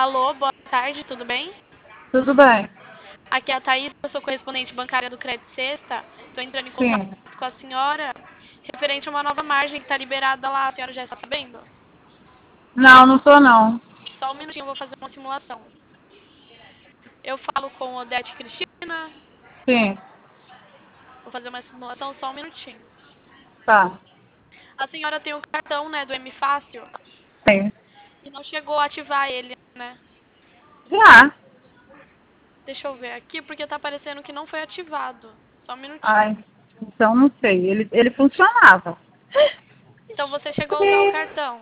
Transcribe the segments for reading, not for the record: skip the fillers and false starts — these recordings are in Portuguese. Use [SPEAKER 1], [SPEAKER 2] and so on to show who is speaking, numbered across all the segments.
[SPEAKER 1] Alô, boa tarde, tudo bem?
[SPEAKER 2] Tudo bem?
[SPEAKER 1] Aqui é a Thaís, eu sou correspondente bancária do Crédito Sexta. Estou entrando em contato
[SPEAKER 2] Sim.
[SPEAKER 1] com a senhora referente a uma nova margem que está liberada lá. A senhora já está sabendo?
[SPEAKER 2] Não, não sou não.
[SPEAKER 1] Só um minutinho, eu vou fazer uma simulação. Eu falo com Odete Cristina.
[SPEAKER 2] Sim.
[SPEAKER 1] Vou fazer uma simulação, só um minutinho.
[SPEAKER 2] Tá.
[SPEAKER 1] A senhora tem o cartão, né, do M Fácil
[SPEAKER 2] Sim.
[SPEAKER 1] e não chegou a ativar ele, né?
[SPEAKER 2] Já.
[SPEAKER 1] Deixa eu ver aqui, porque tá parecendo que não foi ativado. Só um minutinho.
[SPEAKER 2] Ai, então não sei. Ele funcionava.
[SPEAKER 1] Então você chegou a usar o cartão.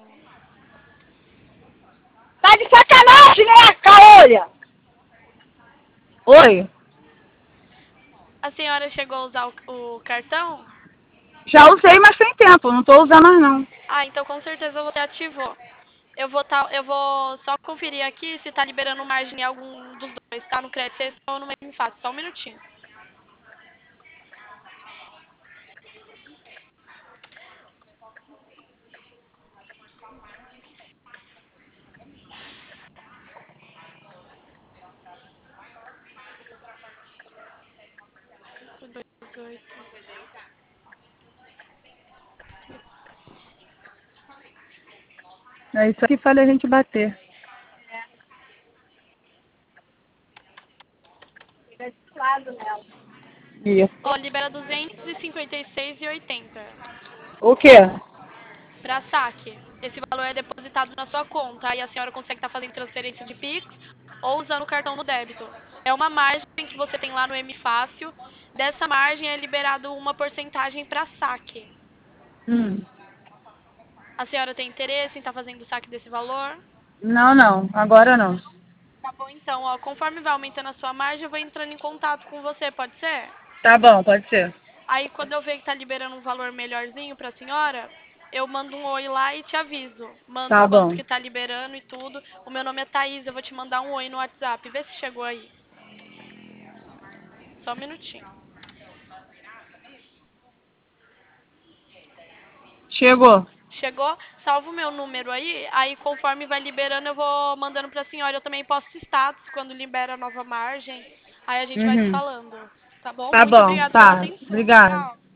[SPEAKER 2] Tá de sacanagem, né, caolha? Oi.
[SPEAKER 1] A senhora chegou a usar o cartão?
[SPEAKER 2] Já usei, mas tem tempo. Não tô usando mais não.
[SPEAKER 1] Ah, então com certeza você ativou. Eu vou só conferir aqui se tá liberando margem em algum dos dois, tá? No Crédito Sexta ou no Mesmo Fácil. Só um minutinho. Dois, oito.
[SPEAKER 2] É isso que falei a gente bater.
[SPEAKER 1] Ó,
[SPEAKER 2] Isso.
[SPEAKER 1] libera 256,80
[SPEAKER 2] O quê?
[SPEAKER 1] para saque. Esse valor é depositado na sua conta. Aí a senhora consegue estar fazendo transferência de Pix ou usando o cartão no débito. É uma margem que você tem lá no M Fácil. Dessa margem é liberado uma porcentagem para saque.
[SPEAKER 2] Hum.
[SPEAKER 1] A senhora tem interesse em estar fazendo o saque desse valor?
[SPEAKER 2] Não, não. Agora não.
[SPEAKER 1] Tá bom, então, ó, conforme vai aumentando a sua margem, eu vou entrando em contato com você, pode ser?
[SPEAKER 2] Tá bom, pode ser.
[SPEAKER 1] Aí, quando eu ver que tá liberando um valor melhorzinho pra senhora, eu mando um oi lá e te aviso. Mando
[SPEAKER 2] Tá
[SPEAKER 1] quanto
[SPEAKER 2] bom.
[SPEAKER 1] que tá liberando e tudo. O meu nome é Thaís, eu vou te mandar um oi no WhatsApp. Vê se chegou aí. Só um minutinho.
[SPEAKER 2] Chegou.
[SPEAKER 1] Chegou? Salva o meu número aí conforme vai liberando eu vou mandando pra senhora. Eu também posto status quando libera a nova margem. Aí a gente vai se
[SPEAKER 2] Uhum.
[SPEAKER 1] falando, tá bom?
[SPEAKER 2] Tá
[SPEAKER 1] Muito
[SPEAKER 2] bom.
[SPEAKER 1] obrigada pela
[SPEAKER 2] Tá.
[SPEAKER 1] atenção.
[SPEAKER 2] Obrigada.
[SPEAKER 1] Tchau.